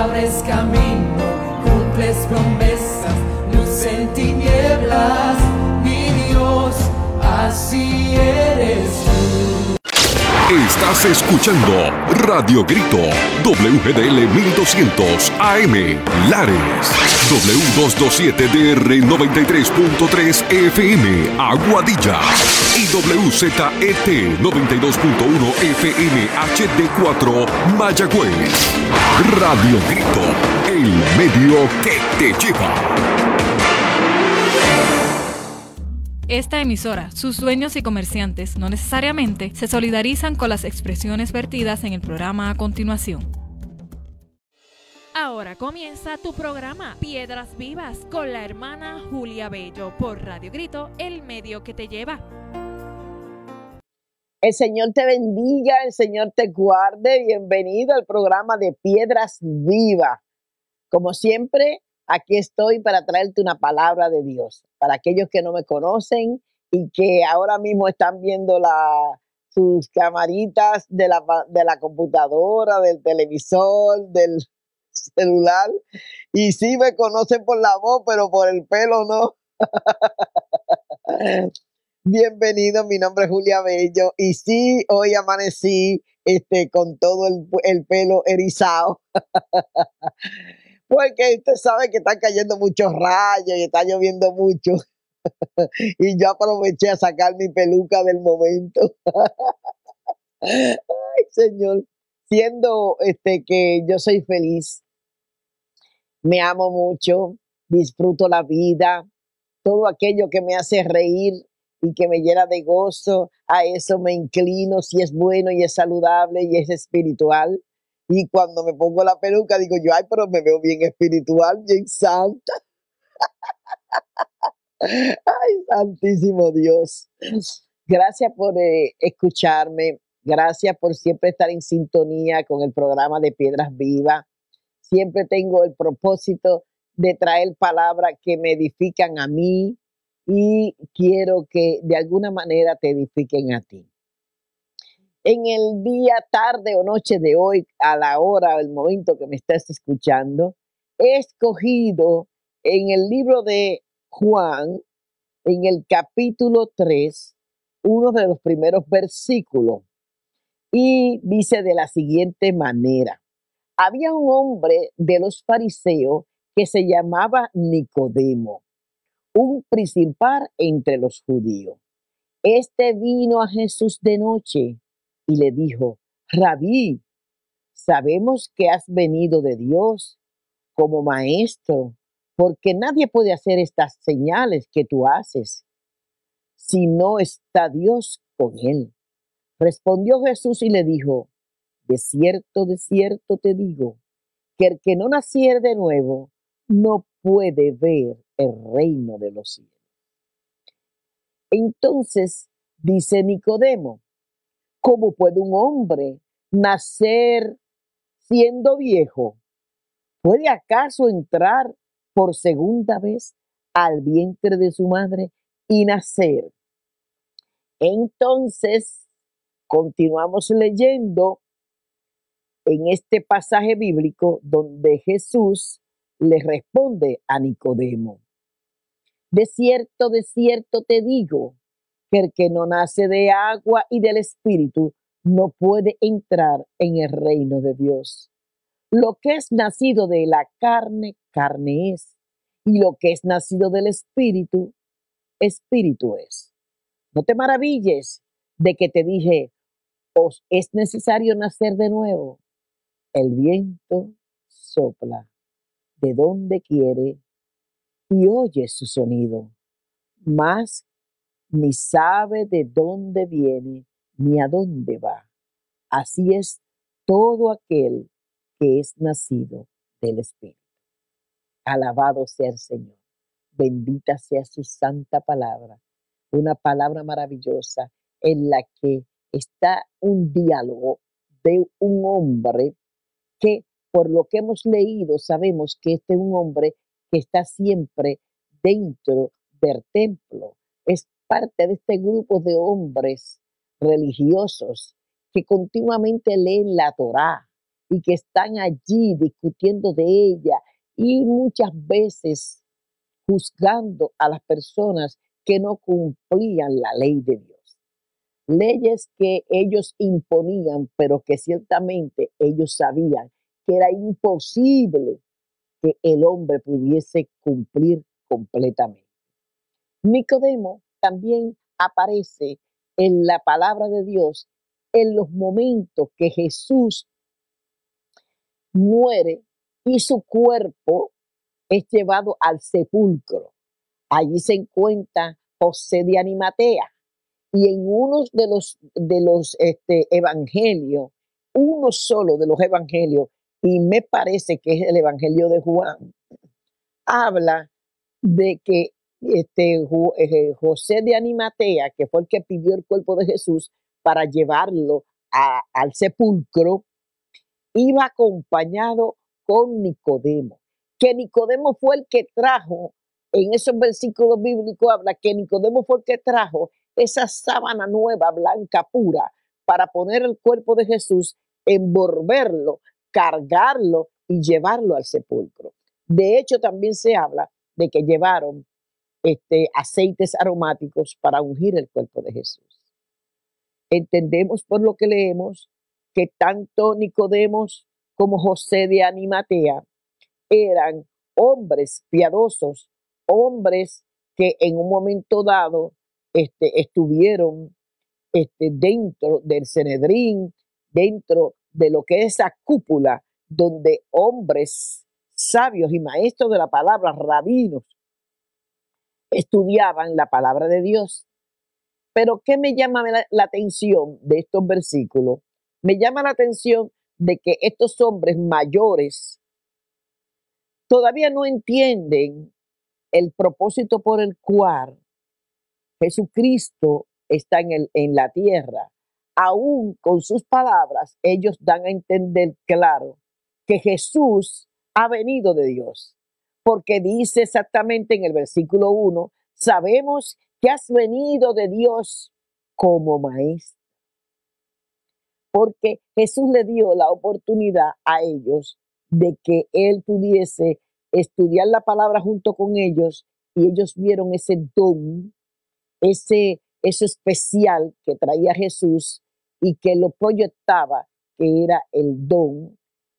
abres camino, cumples promesas, luz en tinieblas, mi Dios, así eres tú. Estás escuchando Radio Grito, WGDL 1200 AM, Lares, W227DR 93.3 FM, Aguadilla, y WZET 92.1 FM HD4, Mayagüez. Radio Grito, el medio que te lleva. Esta emisora, sus dueños y comerciantes no necesariamente se solidarizan con las expresiones vertidas en el programa a continuación. Ahora comienza tu programa Piedras Vivas con la hermana Julia Bello por Radio Grito, el medio que te lleva. El Señor te bendiga, el Señor te guarde. Bienvenido al programa de Piedras Vivas. Como siempre, aquí estoy para traerte una palabra de Dios. Para aquellos que no me conocen y que ahora mismo están viendo sus camaritas de la computadora, del televisor, del celular. Y sí me conocen por la voz, pero por el pelo no. Bienvenido, mi nombre es Julia Bello. Y sí, hoy amanecí con todo el pelo erizado. Porque usted sabe que están cayendo muchos rayos y está lloviendo mucho. Y yo aproveché a sacar mi peluca del momento. Ay, Señor. Siendo que yo soy feliz, me amo mucho, disfruto la vida, todo aquello que me hace reír y que me llena de gozo, a eso me inclino, si es bueno y es saludable y es espiritual. Y cuando me pongo la peluca digo yo, ay, pero me veo bien espiritual, bien santa. Ay, santísimo Dios. Gracias por escucharme. Gracias por siempre estar en sintonía con el programa de Piedras Vivas. Siempre tengo el propósito de traer palabras que me edifican a mí y quiero que de alguna manera te edifiquen a ti. En el día, tarde o noche de hoy, a la hora o el momento que me estás escuchando, he escogido en el libro de Juan, en el capítulo 3, uno de los primeros versículos, y dice de la siguiente manera: había un hombre de los fariseos que se llamaba Nicodemo, un principal entre los judíos. Este vino a Jesús de noche y le dijo: Rabí, sabemos que has venido de Dios como maestro, porque nadie puede hacer estas señales que tú haces si no está Dios con él. Respondió Jesús y le dijo: de cierto te digo, que el que no naciere de nuevo no puede ver el reino de los cielos. Entonces dice Nicodemo: ¿cómo puede un hombre nacer siendo viejo? ¿Puede acaso entrar por segunda vez al vientre de su madre y nacer? Entonces, continuamos leyendo en este pasaje bíblico donde Jesús le responde a Nicodemo: de cierto te digo, que el que no nace de agua y del Espíritu no puede entrar en el reino de Dios. Lo que es nacido de la carne, carne es, y lo que es nacido del Espíritu, Espíritu es. No te maravilles de que te dije: os es necesario nacer de nuevo. El viento sopla de donde quiere y oye su sonido, mas ni sabe de dónde viene ni a dónde va. Así es todo aquel que es nacido del Espíritu. Alabado sea el Señor. Bendita sea su santa palabra. Una palabra maravillosa en la que está un diálogo de un hombre que, por lo que hemos leído, sabemos que este es un hombre que está siempre dentro del templo. Es parte de este grupo de hombres religiosos que continuamente leen la Torá y que están allí discutiendo de ella y muchas veces juzgando a las personas que no cumplían la ley de Dios. Leyes que ellos imponían, pero que ciertamente ellos sabían que era imposible que el hombre pudiese cumplir completamente. Nicodemo también aparece en la palabra de Dios en los momentos que Jesús muere y su cuerpo es llevado al sepulcro. Allí se encuentra José de Arimatea y en uno de los evangelios, uno solo de los evangelios, y me parece que es el evangelio de Juan, habla de que José de Arimatea, que fue el que pidió el cuerpo de Jesús para llevarlo al sepulcro, iba acompañado con Nicodemo, que Nicodemo fue el que trajo, en esos versículos bíblicos habla que Nicodemo fue el que trajo esa sábana nueva, blanca, pura, para poner el cuerpo de Jesús, envolverlo, cargarlo y llevarlo al sepulcro. De hecho, también se habla de que llevaron aceites aromáticos para ungir el cuerpo de Jesús. Entendemos por lo que leemos que tanto Nicodemos como José de Arimatea eran hombres piadosos, hombres que en un momento dado estuvieron dentro del Sanedrín, dentro de lo que es esa cúpula donde hombres sabios y maestros de la palabra, rabinos, estudiaban la palabra de Dios. Pero ¿qué me llama la atención de estos versículos? Me llama la atención de que estos hombres mayores todavía no entienden el propósito por el cual Jesucristo está en la tierra. Aún con sus palabras, ellos dan a entender claro que Jesús ha venido de Dios. Porque dice exactamente en el versículo 1, sabemos que has venido de Dios como maestro. Porque Jesús le dio la oportunidad a ellos de que él pudiese estudiar la palabra junto con ellos y ellos vieron ese don, ese especial que traía Jesús y que lo proyectaba, que era el don,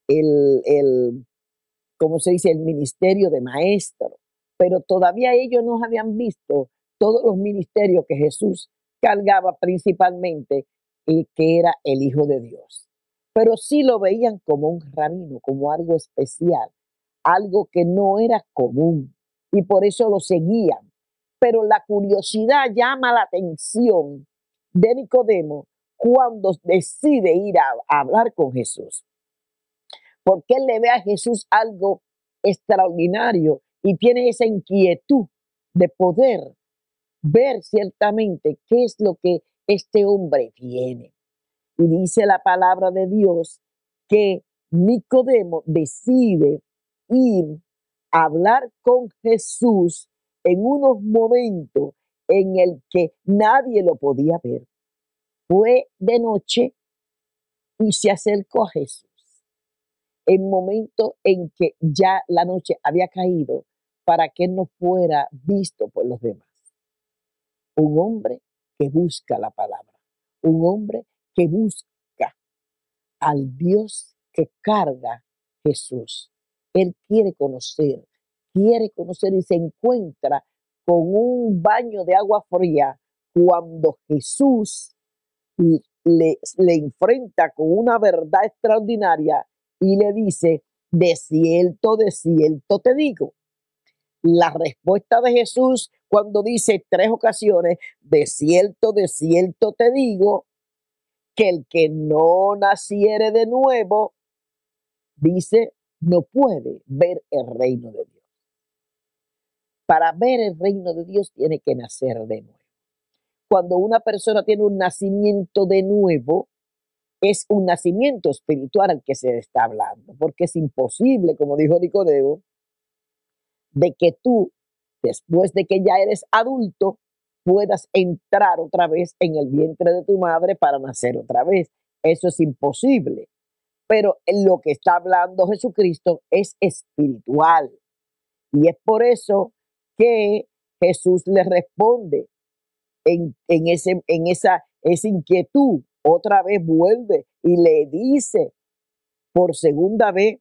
¿cómo se dice? El ministerio de maestro. Pero todavía ellos no habían visto todos los ministerios que Jesús cargaba principalmente y que era el Hijo de Dios. Pero sí lo veían como un rabino, como algo especial, algo que no era común y por eso lo seguían. Pero la curiosidad llama la atención de Nicodemo cuando decide ir a hablar con Jesús. Porque él le ve a Jesús algo extraordinario y tiene esa inquietud de poder ver ciertamente qué es lo que este hombre tiene. Y dice la palabra de Dios que Nicodemo decide ir a hablar con Jesús en unos momentos en el que nadie lo podía ver. Fue de noche y se acercó a Jesús. En momento en que ya la noche había caído para que no fuera visto por los demás. Un hombre que busca la palabra, un hombre que busca al Dios que carga Jesús. Él quiere conocer y se encuentra con un baño de agua fría cuando Jesús le enfrenta con una verdad extraordinaria y le dice, de cierto te digo. La respuesta de Jesús cuando dice 3 ocasiones, de cierto te digo, que el que no naciere de nuevo, dice, no puede ver el reino de Dios. Para ver el reino de Dios tiene que nacer de nuevo. Cuando una persona tiene un nacimiento de nuevo, es un nacimiento espiritual al que se está hablando, porque es imposible, como dijo Nicodemo, de que tú, después de que ya eres adulto, puedas entrar otra vez en el vientre de tu madre para nacer otra vez. Eso es imposible. pero en lo que está hablando Jesucristo es espiritual. Y es por eso que Jesús le responde esa inquietud. Otra vez vuelve y le dice por segunda vez,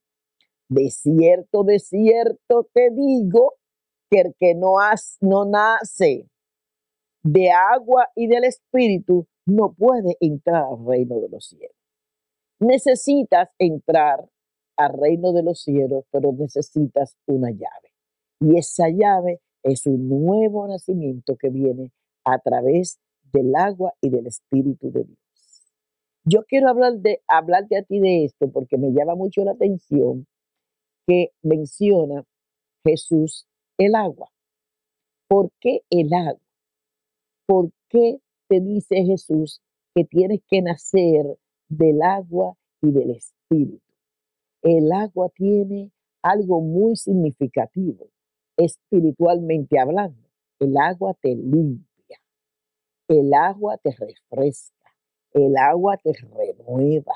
de cierto te digo, que el que no nace de agua y del Espíritu no puede entrar al reino de los cielos. Necesitas entrar al reino de los cielos, pero necesitas una llave. Y esa llave es un nuevo nacimiento que viene a través del agua y del Espíritu de Dios. Yo quiero hablarte a ti de esto porque me llama mucho la atención que menciona Jesús el agua. ¿Por qué el agua? ¿Por qué te dice Jesús que tienes que nacer del agua y del Espíritu? El agua tiene algo muy significativo, espiritualmente hablando. El agua te limpia, el agua te refresca, el agua te renueva.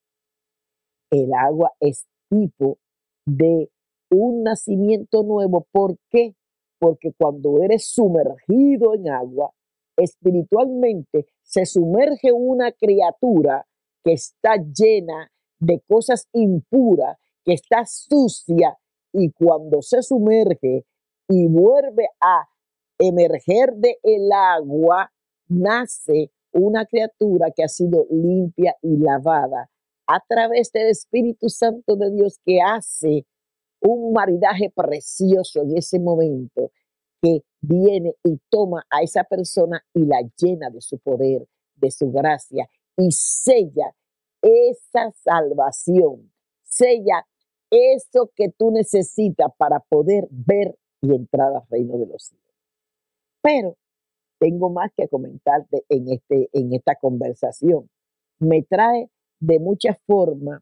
El agua es tipo de un nacimiento nuevo. ¿Por qué? Porque cuando eres sumergido en agua, espiritualmente se sumerge una criatura que está llena de cosas impuras, que está sucia, y cuando se sumerge y vuelve a emerger de el agua, nace una criatura que ha sido limpia y lavada a través del Espíritu Santo de Dios, que hace un maridaje precioso en ese momento, que viene y toma a esa persona y la llena de su poder, de su gracia, y sella esa salvación, sella eso que tú necesitas para poder ver y entrar al reino de los cielos. Pero tengo más que comentarte en esta conversación. Me trae de muchas formas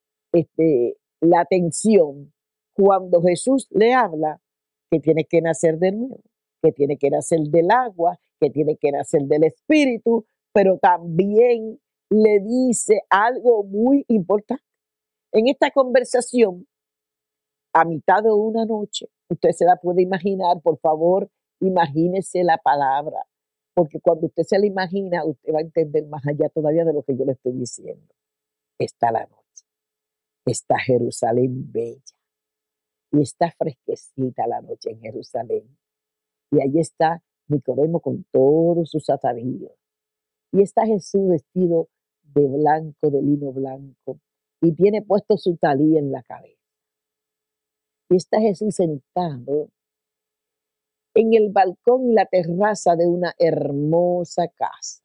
la atención cuando Jesús le habla que tiene que nacer de nuevo, que tiene que nacer del agua, que tiene que nacer del Espíritu, pero también le dice algo muy importante. En esta conversación, a mitad de una noche, usted se la puede imaginar, por favor, imagínese la palabra, porque cuando usted se la imagina, usted va a entender más allá todavía de lo que yo le estoy diciendo. Está la noche, está Jerusalén bella, y está fresquecita la noche en Jerusalén. Y ahí está Nicodemo con todos sus atavíos. Y está Jesús vestido de blanco, de lino blanco, y tiene puesto su talí en la cabeza. Y está Jesús sentado en el balcón y la terraza de una hermosa casa,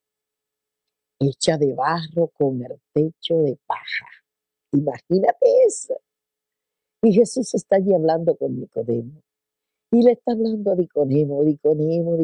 hecha de barro con el techo de paja. Imagínate eso. Y Jesús está allí hablando con Nicodemo. Y le está hablando a Nicodemo, Nicodemo.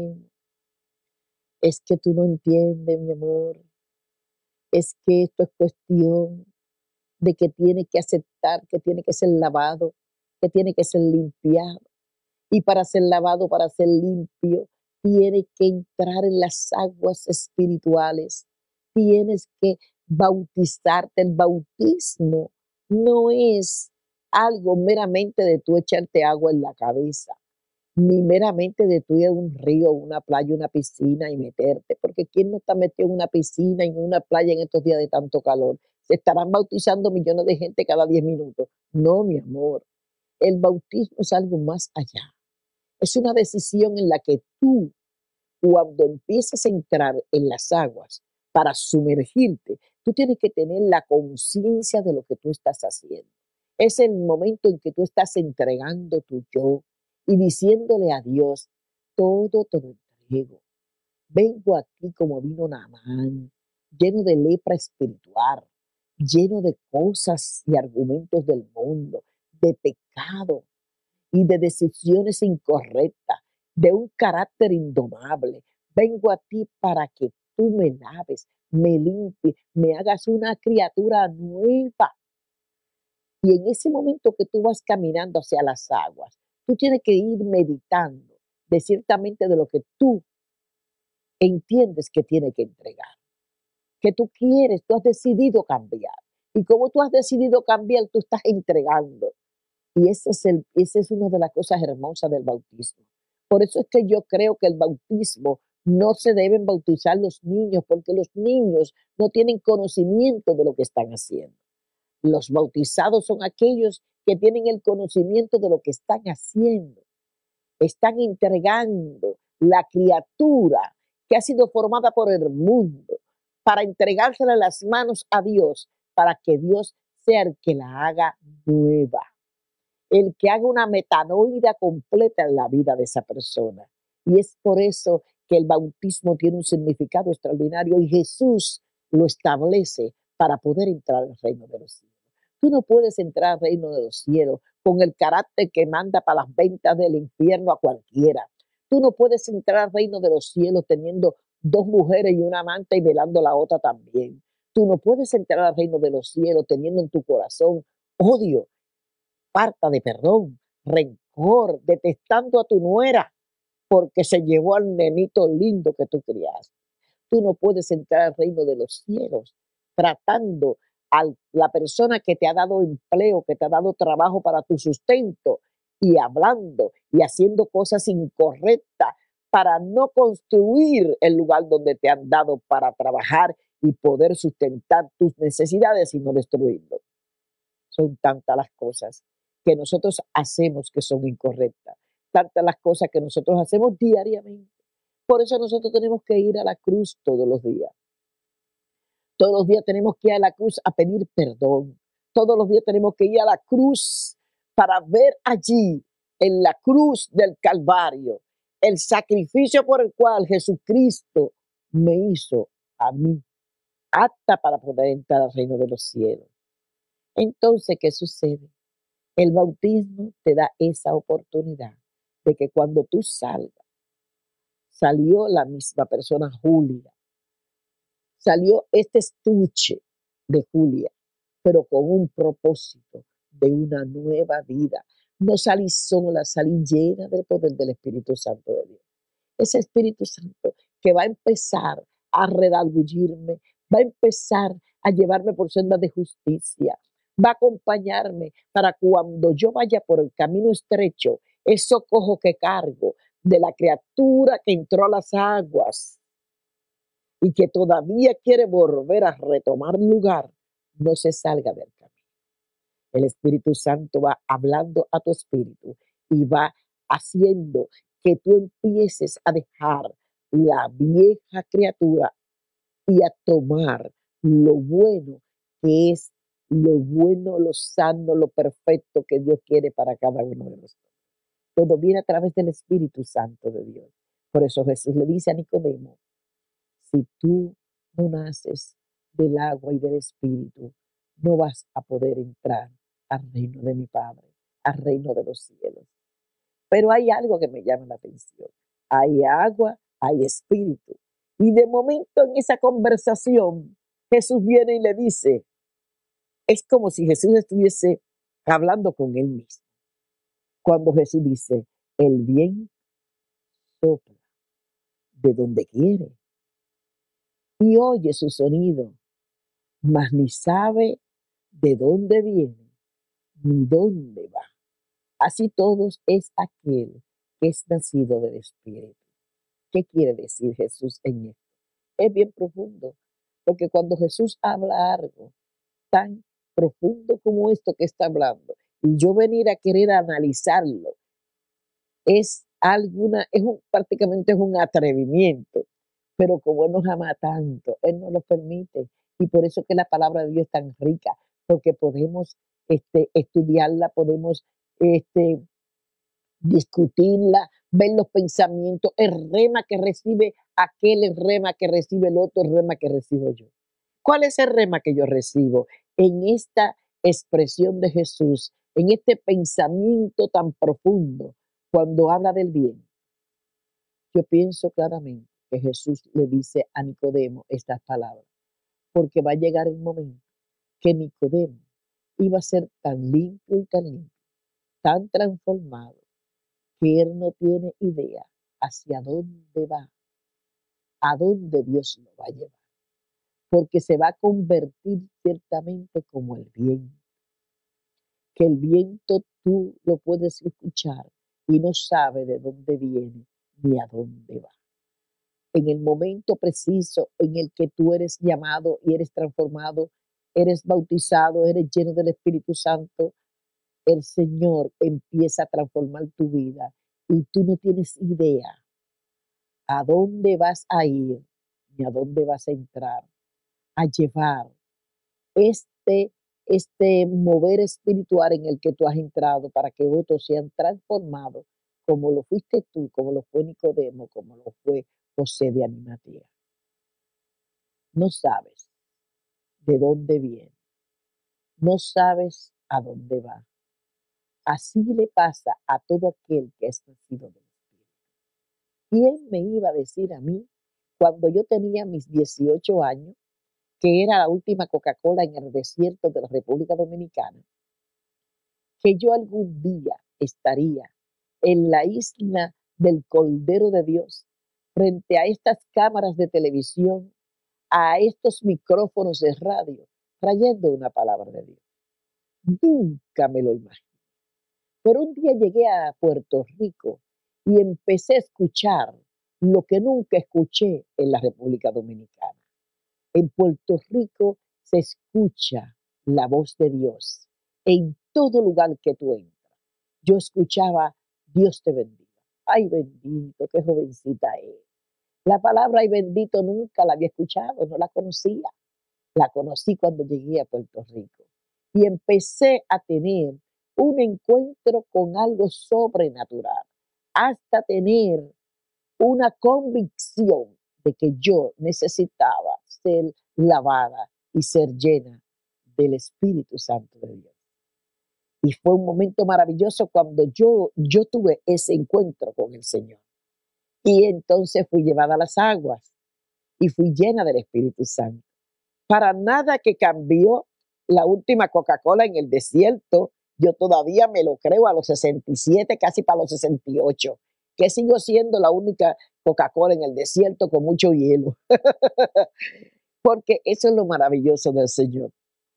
Es que tú no entiendes, mi amor. Es que esto es cuestión de que tiene que aceptar, que tiene que ser lavado, que tiene que ser limpiado. Y para ser lavado, para ser limpio, tiene que entrar en las aguas espirituales. Tienes que bautizarte. El bautismo no es algo meramente de tú echarte agua en la cabeza, ni meramente de tú ir a un río, una playa, una piscina y meterte, porque ¿quién no está metido en una piscina, en una playa en estos días de tanto calor? Se estarán bautizando millones de gente cada 10 minutos. No, mi amor, el bautismo es algo más allá. Es una decisión en la que tú, cuando empiezas a entrar en las aguas para sumergirte, tú tienes que tener la conciencia de lo que tú estás haciendo. Es el momento en que tú estás entregando tu yo y diciéndole a Dios, todo te lo entrego. Vengo aquí como vino Naamán, lleno de lepra espiritual, lleno de cosas y argumentos del mundo, de pecado y de decisiones incorrectas, de un carácter indomable. Vengo a ti para que tú me laves, me limpies, me hagas una criatura nueva. Y en ese momento que tú vas caminando hacia las aguas, tú tienes que ir meditando de ciertamente de lo que tú entiendes que tiene que entregar, que tú quieres, tú has decidido cambiar. Y como tú has decidido cambiar, tú estás entregando. Y esa es una de las cosas hermosas del bautismo. Por eso es que yo creo que el bautismo no se deben bautizar los niños, porque los niños no tienen conocimiento de lo que están haciendo. Los bautizados son aquellos que tienen el conocimiento de lo que están haciendo. Están entregando la criatura que ha sido formada por el mundo para entregársela en las manos a Dios, para que Dios sea el que la haga nueva, el que haga una metanoia completa en la vida de esa persona. Y es por eso que el bautismo tiene un significado extraordinario y Jesús lo establece para poder entrar al reino de los cielos. Tú no puedes entrar al reino de los cielos con el carácter que manda para las ventas del infierno a cualquiera. Tú no puedes entrar al reino de los cielos teniendo dos mujeres y una amante y velando la otra también. Tú no puedes entrar al reino de los cielos teniendo en tu corazón odio, falta de perdón, rencor, detestando a tu nuera porque se llevó al nenito lindo que tú criaste. Tú no puedes entrar al reino de los cielos tratando a la persona que te ha dado empleo, que te ha dado trabajo para tu sustento y hablando y haciendo cosas incorrectas para no construir el lugar donde te han dado para trabajar y poder sustentar tus necesidades y no destruirlo. Son tantas las cosas que nosotros hacemos que son incorrectas, tantas las cosas que nosotros hacemos diariamente. Por eso nosotros tenemos que ir a la cruz todos los días. Todos los días tenemos que ir a la cruz a pedir perdón. Todos los días tenemos que ir a la cruz para ver allí, en la cruz del Calvario, el sacrificio por el cual Jesucristo me hizo a mí apta para poder entrar al reino de los cielos. Entonces, ¿qué sucede? El bautismo te da esa oportunidad de que cuando tú salgas, salió la misma persona Julia, salió este estuche de Julia, pero con un propósito de una nueva vida. No salí sola, salí llena del poder del Espíritu Santo de Dios. Ese Espíritu Santo que va a empezar a redarguirme, va a empezar a llevarme por sendas de justicia, va a acompañarme para cuando yo vaya por el camino estrecho, eso cojo que cargo de la criatura que entró a las aguas y que todavía quiere volver a retomar lugar, no se salga del camino. El Espíritu Santo va hablando a tu espíritu y va haciendo que tú empieces a dejar la vieja criatura y a tomar lo bueno que es, lo bueno, lo sano, lo perfecto que Dios quiere para cada uno de nosotros. Todo viene a través del Espíritu Santo de Dios. Por eso Jesús le dice a Nicodemo, si tú no naces del agua y del Espíritu, no vas a poder entrar al reino de mi Padre, al reino de los cielos. Pero hay algo que me llama la atención. Hay agua, hay espíritu. Y de momento en esa conversación, Jesús viene y le dice, es como si Jesús estuviese hablando con él mismo. Cuando Jesús dice, el viento sopla de donde quiere y oye su sonido, mas ni sabe de dónde viene ni dónde va. Así todos es aquel que es nacido del Espíritu. ¿Qué quiere decir Jesús en esto? Es bien profundo, porque cuando Jesús habla algo tan profundo como esto que está hablando, y yo venir a querer analizarlo, prácticamente es un atrevimiento, pero como Él nos ama tanto, Él nos lo permite, y por eso que la palabra de Dios es tan rica, porque podemos estudiarla, podemos discutirla, ver los pensamientos, el rema que recibe aquel, el rema que recibe el otro, el rema que recibo yo. ¿Cuál es el rema que yo recibo en esta expresión de Jesús, en este pensamiento tan profundo cuando habla del bien? Yo pienso claramente que Jesús le dice a Nicodemo estas palabras, porque va a llegar el momento que Nicodemo iba a ser tan limpio y tan limpio, tan transformado, que él no tiene idea hacia dónde va, a dónde Dios lo va a llevar. porque se va a convertir ciertamente como el viento, que el viento tú lo puedes escuchar y no sabe de dónde viene ni a dónde va. En el momento preciso en el que tú eres llamado y eres transformado, eres bautizado, eres lleno del Espíritu Santo, el Señor empieza a transformar tu vida y tú no tienes idea a dónde vas a ir ni a dónde vas a entrar, a llevar este mover espiritual en el que tú has entrado para que otros sean transformados como lo fuiste tú, como lo fue Nicodemo, como lo fue José de Arimatea. No sabes de dónde viene, no sabes a dónde va. Así le pasa a todo aquel que es nacido del Espíritu. ¿Quién me iba a decir a mí cuando yo tenía mis 18 años, que era la última Coca-Cola en el desierto de la República Dominicana, que yo algún día estaría en la isla del Cordero de Dios, frente a estas cámaras de televisión, a estos micrófonos de radio, trayendo una palabra de Dios? Nunca me lo imaginé. Pero un día llegué a Puerto Rico y empecé a escuchar lo que nunca escuché en la República Dominicana. En Puerto Rico se escucha la voz de Dios en todo lugar que tú entras. Yo escuchaba, Dios te bendiga. Ay, bendito, qué jovencita es. La palabra ay, bendito nunca la había escuchado, no la conocía. La conocí cuando llegué a Puerto Rico y empecé a tener un encuentro con algo sobrenatural, hasta tener una convicción de que yo necesitaba ser lavada y ser llena del Espíritu Santo de Dios. Y fue un momento maravilloso cuando yo tuve ese encuentro con el Señor. Y entonces fui llevada a las aguas y fui llena del Espíritu Santo. Para nada que cambió la última Coca-Cola en el desierto. Yo todavía me lo creo a los 67, casi para los 68, que sigo siendo la única Coca-Cola en el desierto con mucho hielo. Porque eso es lo maravilloso del Señor.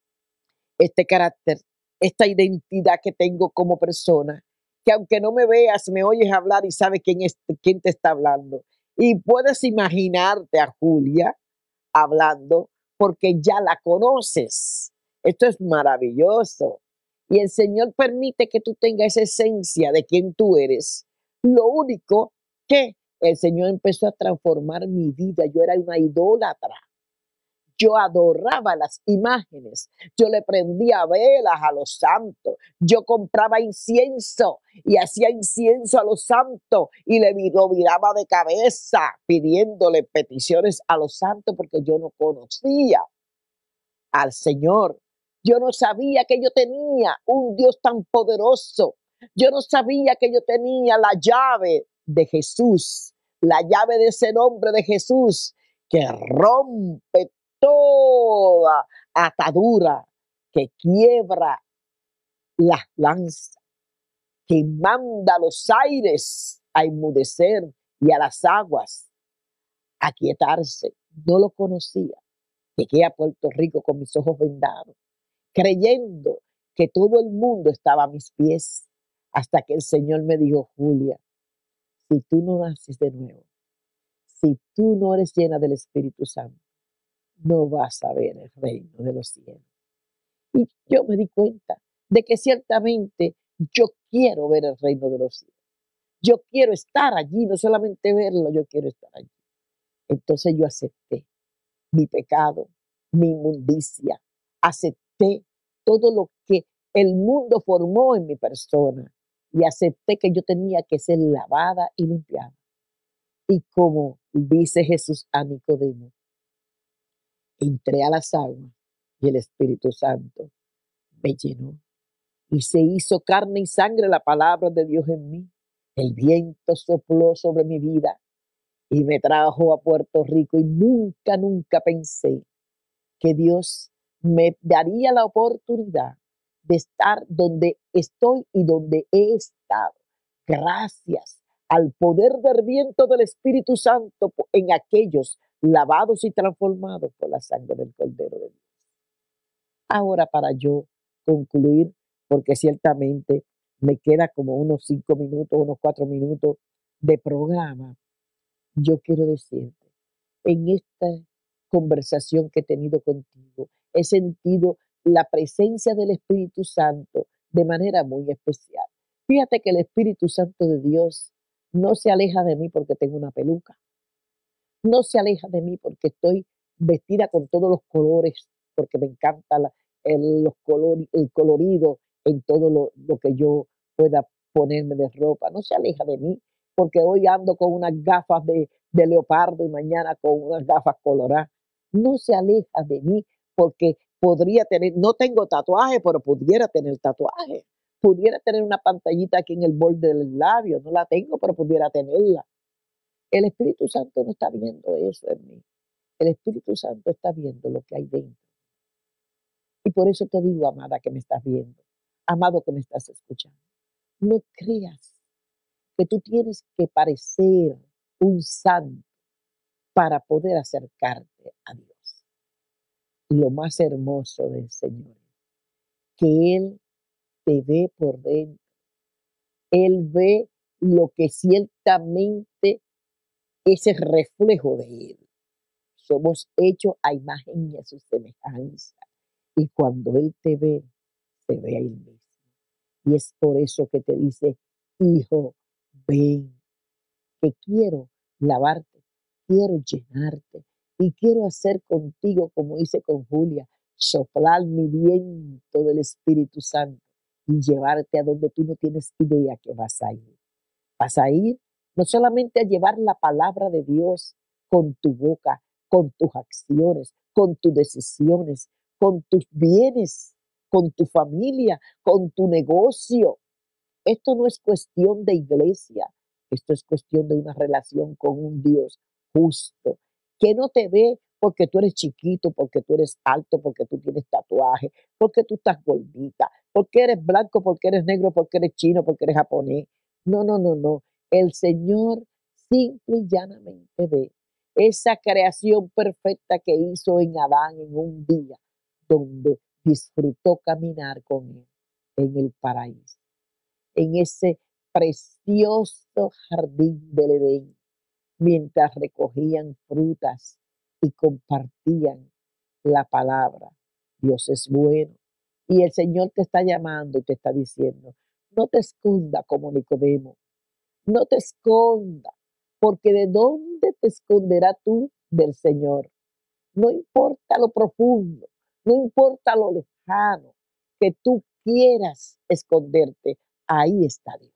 Este carácter, esta identidad que tengo como persona, que aunque no me veas, me oyes hablar y sabes quién te está hablando. Y puedes imaginarte a Julia hablando porque ya la conoces. Esto es maravilloso. Y el Señor permite que tú tengas esa esencia de quien tú eres. Lo único que el Señor empezó a transformar mi vida. Yo era una idólatra. Yo adoraba las imágenes. Yo le prendía velas a los santos. Yo compraba incienso y hacía incienso a los santos y lo viraba de cabeza pidiéndole peticiones a los santos porque yo no conocía al Señor. Yo no sabía que yo tenía un Dios tan poderoso. Yo no sabía que yo tenía la llave de Jesús, la llave de ese nombre de Jesús que rompe toda atadura, que quiebra las lanzas, que manda a los aires a enmudecer y a las aguas a quietarse. No lo conocía. Llegué a Puerto Rico con mis ojos vendados, creyendo que todo el mundo estaba a mis pies, hasta que el Señor me dijo, Julia, si tú no naces de nuevo, si tú no eres llena del Espíritu Santo, no vas a ver el reino de los cielos. Y yo me di cuenta de que ciertamente yo quiero ver el reino de los cielos. Yo quiero estar allí, no solamente verlo, yo quiero estar allí. Entonces yo acepté mi pecado, mi inmundicia, acepté todo lo que el mundo formó en mi persona y acepté que yo tenía que ser lavada y limpiada. Y como dice Jesús a Nicodemo, entré a las aguas y el Espíritu Santo me llenó y se hizo carne y sangre la palabra de Dios en mí. El viento sopló sobre mi vida y me trajo a Puerto Rico y nunca pensé que Dios me daría la oportunidad de estar donde estoy y donde he estado. Gracias al poder del viento del Espíritu Santo en aquellos lavados y transformados por la sangre del Cordero de Dios. Ahora, para yo concluir, porque ciertamente me queda como unos 5 minutos, unos 4 minutos de programa, yo quiero decirte, en esta conversación que he tenido contigo, he sentido la presencia del Espíritu Santo de manera muy especial. Fíjate que el Espíritu Santo de Dios no se aleja de mí porque tengo una peluca, no se aleja de mí porque estoy vestida con todos los colores, porque me encanta el colorido en todo lo que yo pueda ponerme de ropa. No se aleja de mí porque hoy ando con unas gafas de leopardo y mañana con unas gafas coloradas. No se aleja de mí porque podría tener, no tengo tatuaje, pero pudiera tener tatuaje. Pudiera tener una pantallita aquí en el borde del labio. No la tengo, pero pudiera tenerla. El Espíritu Santo no está viendo eso en mí. El Espíritu Santo está viendo lo que hay dentro. Y por eso te digo, amada, que me estás viendo, amado que me estás escuchando, no creas que tú tienes que parecer un santo para poder acercarte a Dios. Lo más hermoso del Señor es que Él te ve por dentro. Él ve lo que ciertamente es el reflejo de Él. Somos hechos a imagen y a su semejanza. Y cuando Él te ve, se ve a Él mismo. Y es por eso que te dice, hijo, ven, que quiero lavarte, quiero llenarte y quiero hacer contigo como hice con Julia, soplar mi viento del Espíritu Santo y llevarte a donde tú no tienes idea que vas a ir. Vas a ir no solamente a llevar la palabra de Dios con tu boca, con tus acciones, con tus decisiones, con tus bienes, con tu familia, con tu negocio. Esto no es cuestión de iglesia, esto es cuestión de una relación con un Dios justo, que no te ve porque tú eres chiquito, porque tú eres alto, porque tú tienes tatuaje, porque tú estás gordita, porque eres blanco, porque eres negro, porque eres chino, porque eres japonés. No, no, no, no. El Señor simple y llanamente ve esa creación perfecta que hizo en Adán en un día, donde disfrutó caminar con él en el paraíso, en ese precioso jardín del Edén, mientras recogían frutas y compartían la palabra. Dios es bueno. Y el Señor te está llamando y te está diciendo, no te esconda como Nicodemo, no te esconda, porque ¿de dónde te esconderá tú del Señor? No importa lo profundo, no importa lo lejano que tú quieras esconderte, ahí está Dios.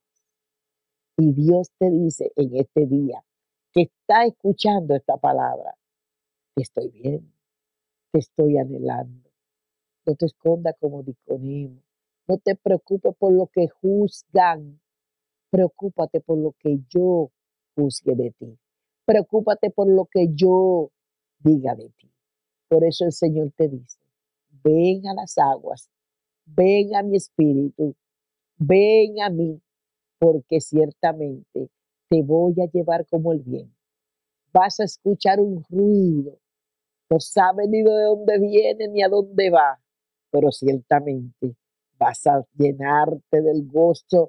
Y Dios te dice en este día que está escuchando esta palabra, te estoy viendo, te estoy anhelando. No te escondas como Nicodemo. No te preocupes por lo que juzgan. Preocúpate por lo que yo juzgue de ti. Preocúpate por lo que yo diga de ti. Por eso el Señor te dice, ven a las aguas, ven a mi espíritu, ven a mí, porque ciertamente te voy a llevar como el viento. Vas a escuchar un ruido, no sabes ni de dónde viene ni a dónde va, pero ciertamente vas a llenarte del gozo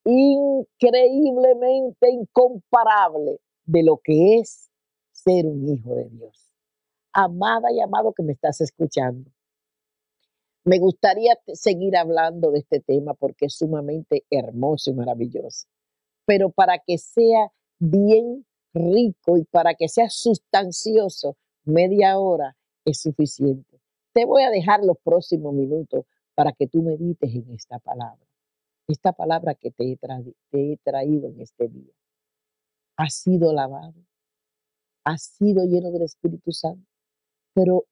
increíblemente incomparable de lo que es ser un hijo de Dios. Amada y amado que me estás escuchando, me gustaría seguir hablando de este tema porque es sumamente hermoso y maravilloso, pero para que sea bien rico y para que sea sustancioso, media hora es suficiente. Te voy a dejar los próximos minutos para que tú medites en esta palabra que te he traído en este día. Has sido lavado, has sido lleno del Espíritu Santo, pero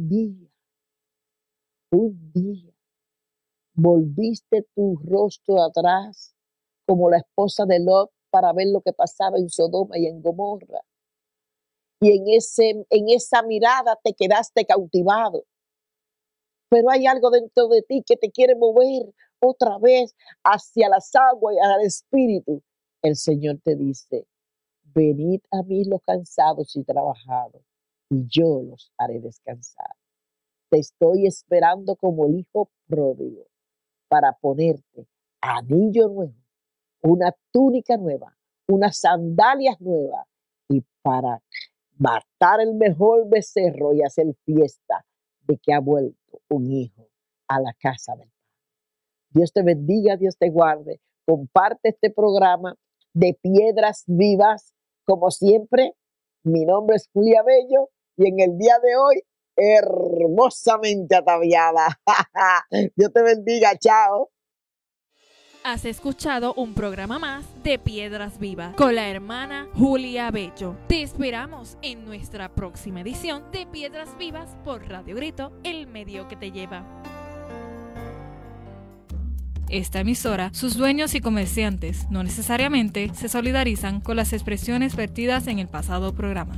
un día, volviste tu rostro atrás como la esposa de Lot para ver lo que pasaba en Sodoma y en Gomorra. Y en esa mirada te quedaste cautivado. Pero hay algo dentro de ti que te quiere mover otra vez hacia las aguas y al Espíritu. El Señor te dice, venid a mí los cansados y trabajados, y yo los haré descansar. Te estoy esperando como el hijo pródigo para ponerte anillo nuevo, una túnica nueva, unas sandalias nuevas y para matar el mejor becerro y hacer fiesta de que ha vuelto un hijo a la casa del Padre. Dios te bendiga, Dios te guarde. Comparte este programa de Piedras Vivas. Como siempre, mi nombre es Julia Bello y en el día de hoy, hermosamente ataviada. Dios te bendiga, chao. Has escuchado un programa más de Piedras Vivas con la hermana Julia Bello. Te esperamos en nuestra próxima edición de Piedras Vivas por Radio Grito, el medio que te lleva. Esta emisora, sus dueños y comerciantes no necesariamente se solidarizan con las expresiones vertidas en el pasado programa.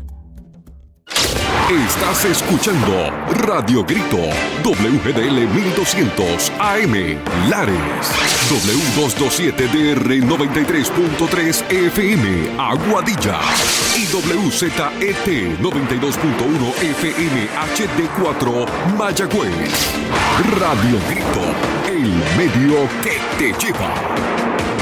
Estás escuchando Radio Grito, WGDL 1200 AM, Lares, W227DR 93.3 FM, Aguadilla, y WZET 92.1 FM HD4, Mayagüez. Radio Grito, el medio que te lleva.